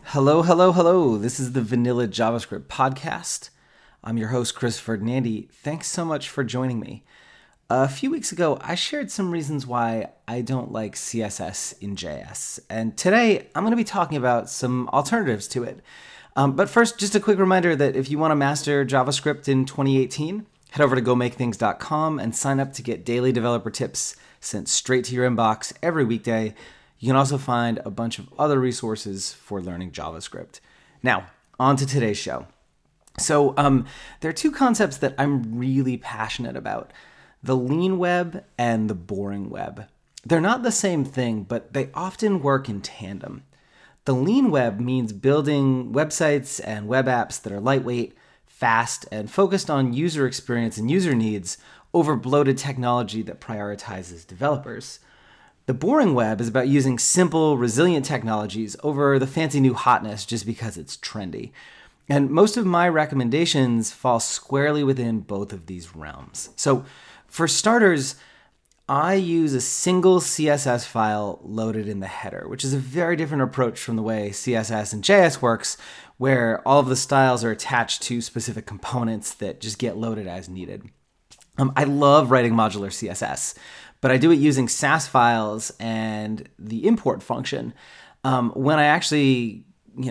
Hello, hello, hello. This is the Vanilla JavaScript podcast. I'm your host, Chris Ferdinandi. Thanks so much for joining me. A few weeks ago, I shared some reasons why I don't like CSS in JS. And today, I'm going to be talking about some alternatives to it. But first, just a quick reminder that if you want to master JavaScript in 2018, head over to gomakethings.com and sign up to get daily developer tips sent straight to your inbox every weekday. You can also find a bunch of other resources for learning JavaScript. Now, on to today's show. So there are two concepts that I'm really passionate about: the lean web and the boring web. They're not the same thing, but they often work in tandem. The lean web means building websites and web apps that are lightweight, fast, and focused on user experience and user needs over bloated technology that prioritizes developers. The boring web is about using simple, resilient technologies over the fancy new hotness just because it's trendy. And most of my recommendations fall squarely within both of these realms. So for starters, I use a single CSS file loaded in the header, which is a very different approach from the way CSS and JS works, where all of the styles are attached to specific components that just get loaded as needed. I love writing modular CSS, but I do it using Sass files and the import function. When I actually,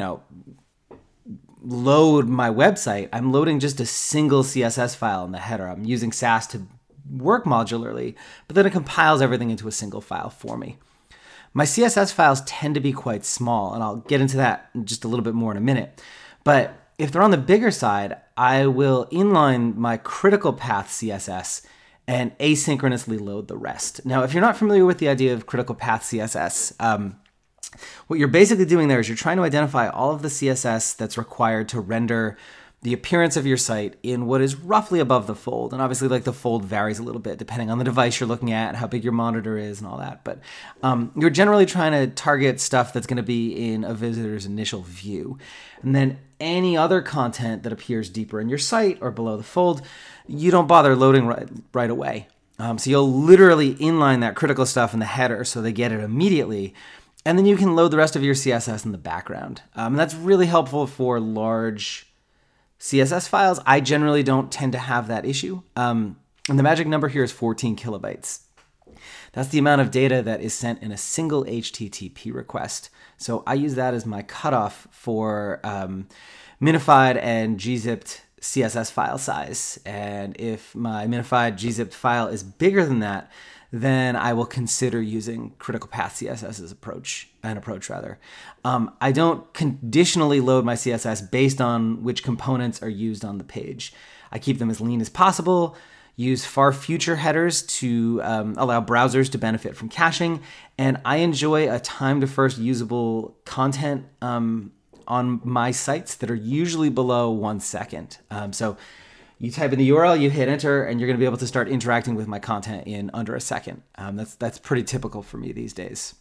load my website, I'm loading just a single CSS file in the header. I'm using Sass to work modularly, but then it compiles everything into a single file for me. My CSS files tend to be quite small, and I'll get into that just a little bit more in a minute. But if they're on the bigger side, I will inline my critical path CSS and asynchronously load the rest. Now, if you're not familiar with the idea of critical path CSS, what you're basically doing there is you're trying to identify all of the CSS that's required to render the appearance of your site in what is roughly above the fold. And obviously, the fold varies a little bit depending on the device you're looking at, how big your monitor is, and all that. But you're generally trying to target stuff that's going to be in a visitor's initial view. And then any other content that appears deeper in your site or below the fold, you don't bother loading right away. So you'll literally inline that critical stuff in the header so they get it immediately. And then you can load the rest of your CSS in the background. And that's really helpful for large CSS files. I generally don't tend to have that issue. And the magic number here is 14 kilobytes. That's the amount of data that is sent in a single HTTP request. So I use that as my cutoff for minified and gzipped CSS file size. And if my minified gzipped file is bigger than that, then I will consider using critical path CSS as an approach. I don't conditionally load my CSS based on which components are used on the page. I keep them as lean as possible, use far future headers to allow browsers to benefit from caching, and I enjoy a time to first usable content on my sites that are usually below 1 second. So you type in the URL, you hit enter, and you're going to be able to start interacting with my content in under a second. That's pretty typical for me these days.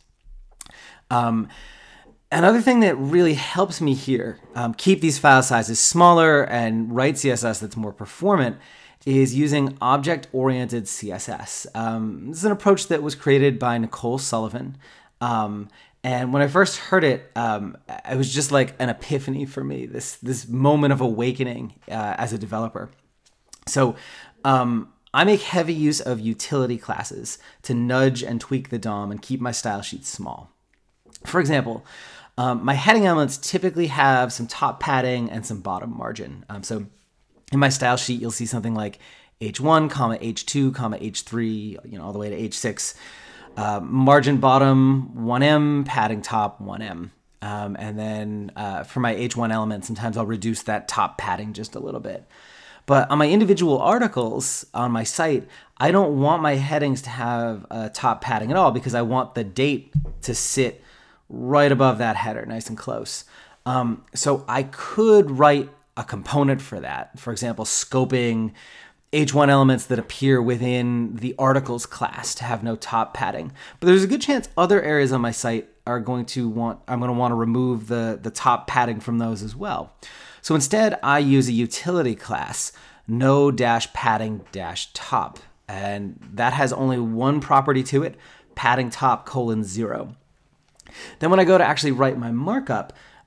Another thing that really helps me here keep these file sizes smaller and write CSS that's more performant is using object-oriented CSS. This is an approach that was created by Nicole Sullivan. And when I first heard it, it was just like an epiphany for me, this moment of awakening as a developer. So I make heavy use of utility classes to nudge and tweak the DOM and keep my style sheets small. For example, my heading elements typically have some top padding and some bottom margin. So in my style sheet, you'll see something like H1, H2, H3, all the way to H6. Margin bottom 1em, padding top 1em. And then for my H1 element, sometimes I'll reduce that top padding just a little bit. But on my individual articles on my site, I don't want my headings to have top padding at all because I want the date to sit right above that header, nice and close. So I could write a component for that. For example, scoping H1 elements that appear within the articles class to have no top padding. But there's a good chance other areas on my site I'm going to want to remove the top padding from those as well. So instead, I use a utility class, no-padding-top. And that has only one property to it, padding top : 0. Then when I go to actually write my markup,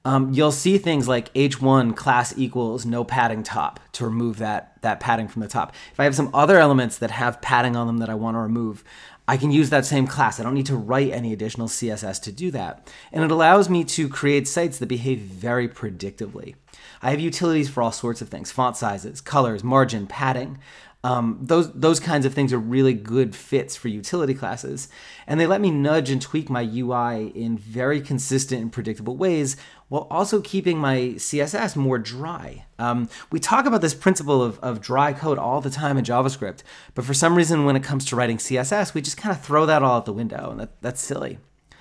you'll see things like h1 class equals no padding top to remove that padding from the top. If I have some other elements that have padding on them that I want to remove, I can use that same class. I don't need to write any additional CSS to do that. And it allows me to create sites that behave very predictably. I have utilities for all sorts of things: font sizes, colors, margin, padding. Those kinds of things are really good fits for utility classes, and they let me nudge and tweak my UI in very consistent and predictable ways while also keeping my CSS more dry. We talk about this principle of dry code all the time in JavaScript, but for some reason when it comes to writing CSS, we just kind of throw that all out the window, and that's silly.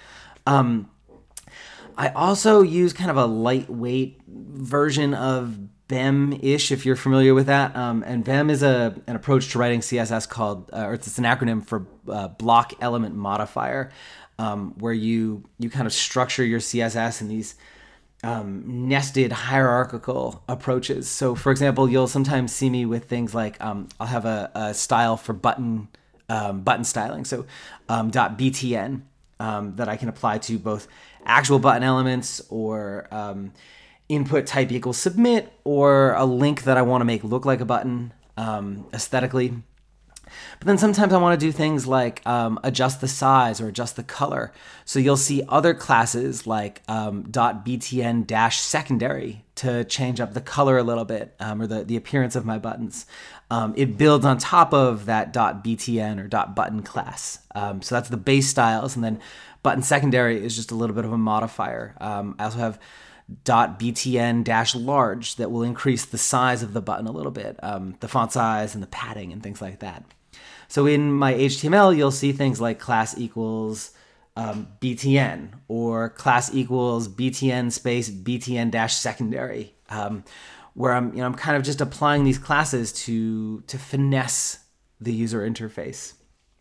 I also use kind of a lightweight version of BEM-ish, if you're familiar with that. And BEM is an approach to writing CSS called, or it's an acronym for Block Element Modifier, where you kind of structure your CSS in these nested hierarchical approaches. So, for example, you'll sometimes see me with things like I'll have a style for button styling, so .btn, that I can apply to both actual button elements or input type equals submit, or a link that I want to make look like a button aesthetically. But then sometimes I want to do things like adjust the size or adjust the color. So you'll see other classes like .btn-secondary to change up the color a little bit, or the appearance of my buttons. It builds on top of that .btn or .button class. So that's the base styles, and then button secondary is just a little bit of a modifier. I also have .btn-large that will increase the size of the button a little bit, the font size and the padding and things like that. So in my HTML, you'll see things like class equals btn, or class equals btn space btn-secondary, where I'm kind of just applying these classes to finesse the user interface.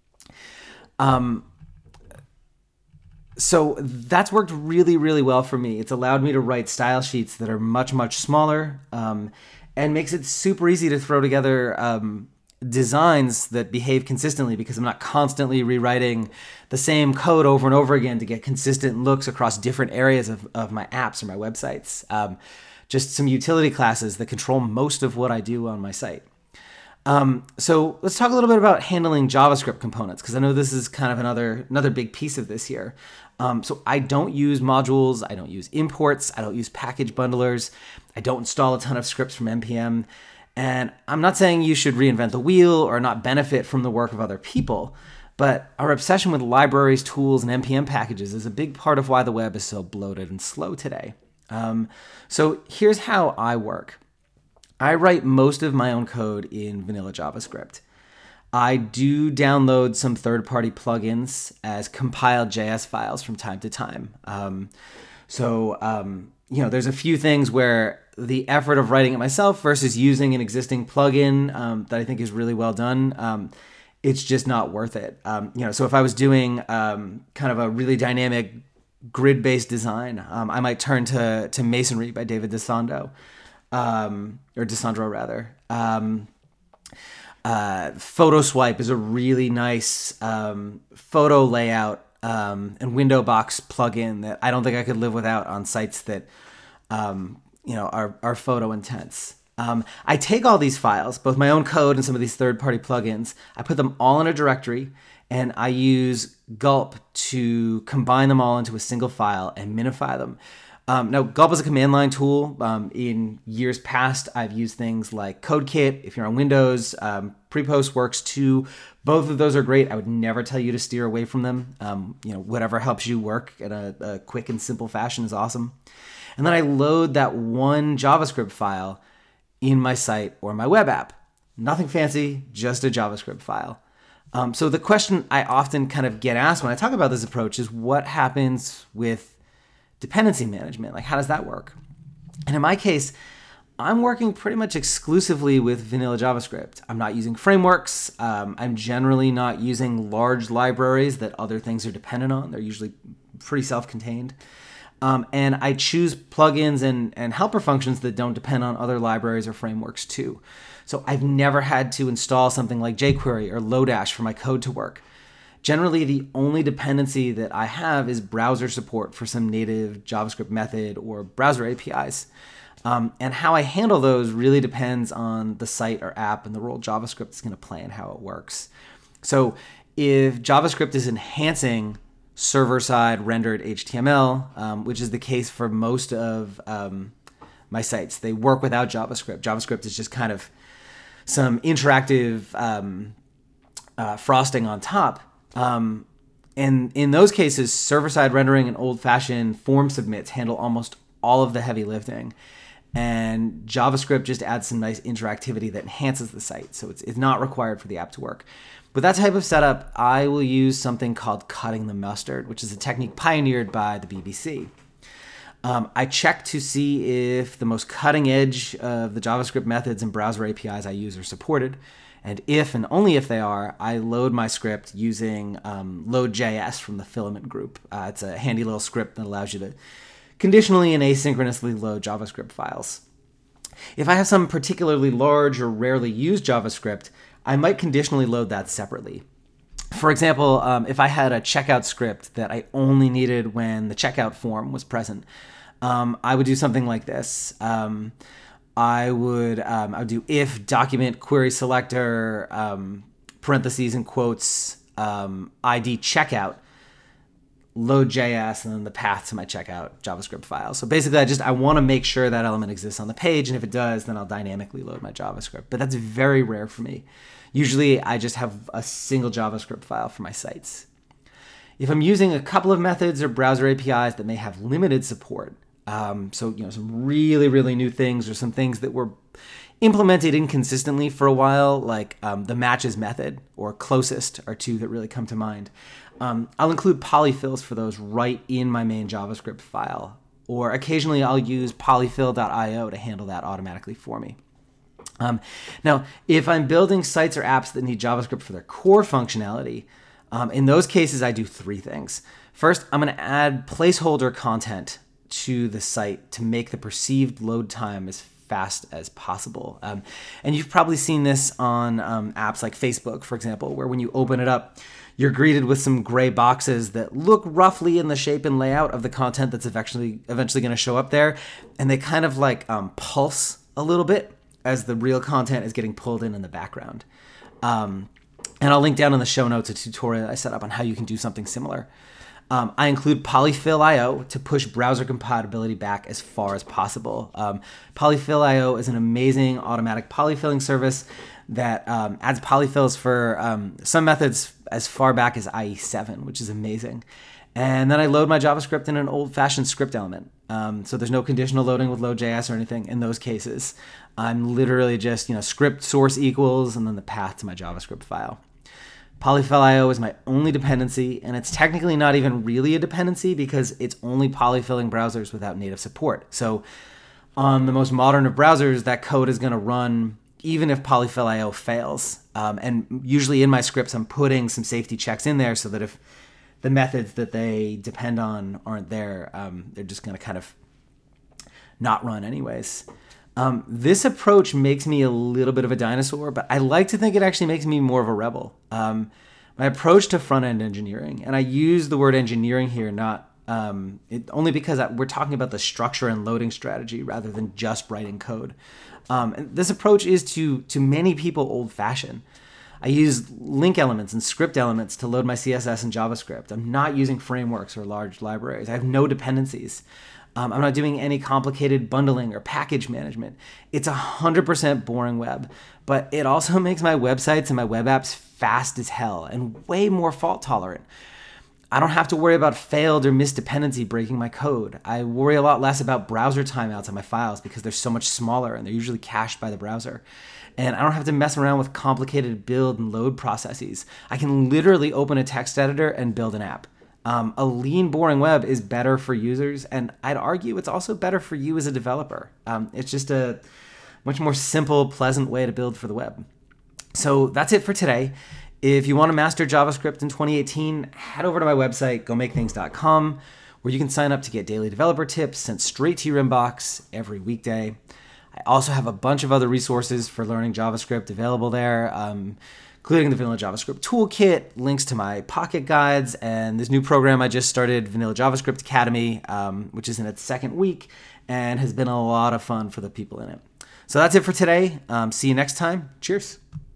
So that's worked really, really well for me. It's allowed me to write style sheets that are much, much smaller, and makes it super easy to throw together designs that behave consistently, because I'm not constantly rewriting the same code over and over again to get consistent looks across different areas of my apps or my websites. Just some utility classes that control most of what I do on my site. So let's talk a little bit about handling JavaScript components, because I know this is kind of another big piece of this here. So I don't use modules, I don't use imports, I don't use package bundlers, I don't install a ton of scripts from NPM, and I'm not saying you should reinvent the wheel or not benefit from the work of other people, but our obsession with libraries, tools, and NPM packages is a big part of why the web is so bloated and slow today. So here's how I work. I write most of my own code in vanilla JavaScript. I do download some third-party plugins as compiled JS files from time to time. There's a few things where the effort of writing it myself versus using an existing plugin that I think is really well done, it's just not worth it. So if I was doing kind of a really dynamic grid-based design, I might turn to Masonry by David DeSandro. Or DeSandro rather. PhotoSwipe is a really nice photo layout and window box plugin that I don't think I could live without on sites that are photo intense. I take all these files, both my own code and some of these third-party plugins, I put them all in a directory, and I use Gulp to combine them all into a single file and minify them. Now, Gulp is a command line tool. In years past, I've used things like CodeKit. If you're on Windows, Prepost works too. Both of those are great. I would never tell you to steer away from them. Whatever helps you work in a quick and simple fashion is awesome. And then I load that one JavaScript file in my site or my web app. Nothing fancy, just a JavaScript file. So the question I often kind of get asked when I talk about this approach is, what happens with dependency management? Like, how does that work? And in my case, I'm working pretty much exclusively with vanilla JavaScript. I'm not using frameworks. I'm generally not using large libraries that other things are dependent on. They're usually pretty self-contained. And I choose plugins and helper functions that don't depend on other libraries or frameworks too. So I've never had to install something like jQuery or Lodash for my code to work. Generally, the only dependency that I have is browser support for some native JavaScript method or browser APIs. And how I handle those really depends on the site or app and the role JavaScript is going to play and how it works. So if JavaScript is enhancing server-side rendered HTML, which is the case for most of my sites, they work without JavaScript. JavaScript is just kind of some interactive frosting on top. And in those cases, server-side rendering and old-fashioned form submits handle almost all of the heavy lifting. And JavaScript just adds some nice interactivity that enhances the site. So it's not required for the app to work. With that type of setup, I will use something called cutting the mustard, which is a technique pioneered by the BBC. I check to see if the most cutting edge of the JavaScript methods and browser APIs I use are supported. And if and only if they are, I load my script using Load.js from the Filament group. It's a handy little script that allows you to conditionally and asynchronously load JavaScript files. If I have some particularly large or rarely used JavaScript, I might conditionally load that separately. For example, if I had a checkout script that I only needed when the checkout form was present, I would do something like this. I would do if document query selector parentheses and quotes ID checkout Load.js and then the path to my checkout JavaScript file. So basically, I want to make sure that element exists on the page, and if it does, then I'll dynamically load my JavaScript. But that's very rare for me. Usually, I just have a single JavaScript file for my sites. If I'm using a couple of methods or browser APIs that may have limited support, some really, really new things or some things that were implemented inconsistently for a while, like the matches method or closest are two that really come to mind. I'll include polyfills for those right in my main JavaScript file, or occasionally I'll use polyfill.io to handle that automatically for me. Now, if I'm building sites or apps that need JavaScript for their core functionality, in those cases, I do three things. First, I'm going to add placeholder content to the site to make the perceived load time as fast as possible. And you've probably seen this on apps like Facebook, for example, where when you open it up, you're greeted with some gray boxes that look roughly in the shape and layout of the content that's eventually going to show up there. And they kind of like pulse a little bit as the real content is getting pulled in the background. And I'll link down in the show notes a tutorial I set up on how you can do something similar. I include Polyfill.io to push browser compatibility back as far as possible. Polyfill.io is an amazing automatic polyfilling service that adds polyfills for some methods as far back as IE7, which is amazing. And then I load my JavaScript in an old-fashioned script element. So there's no conditional loading with Load.js or anything in those cases. I'm literally just, script source equals and then the path to my JavaScript file. Polyfill.io is my only dependency, and it's technically not even really a dependency because it's only polyfilling browsers without native support. So on the most modern of browsers, that code is going to run even if Polyfill.io fails. And usually in my scripts, I'm putting some safety checks in there so that if the methods that they depend on aren't there, they're just going to kind of not run anyways. This approach makes me a little bit of a dinosaur, but I like to think it actually makes me more of a rebel. My approach to front-end engineering, and I use the word engineering here only because we're talking about the structure and loading strategy rather than just writing code. And this approach is to many people old-fashioned. I use link elements and script elements to load my CSS and JavaScript. I'm not using frameworks or large libraries. I have no dependencies. I'm not doing any complicated bundling or package management. It's 100% boring web, but it also makes my websites and my web apps fast as hell and way more fault tolerant. I don't have to worry about failed or missed dependency breaking my code. I worry a lot less about browser timeouts on my files because they're so much smaller and they're usually cached by the browser. And I don't have to mess around with complicated build and load processes. I can literally open a text editor and build an app. A lean, boring web is better for users, and I'd argue it's also better for you as a developer. It's just a much more simple, pleasant way to build for the web. So that's it for today. If you want to master JavaScript in 2018, head over to my website, gomakethings.com, where you can sign up to get daily developer tips sent straight to your inbox every weekday. I also have a bunch of other resources for learning JavaScript available there. including the Vanilla JavaScript Toolkit, links to my Pocket guides, and this new program I just started, Vanilla JavaScript Academy, which is in its second week and has been a lot of fun for the people in it. So that's it for today. See you next time. Cheers.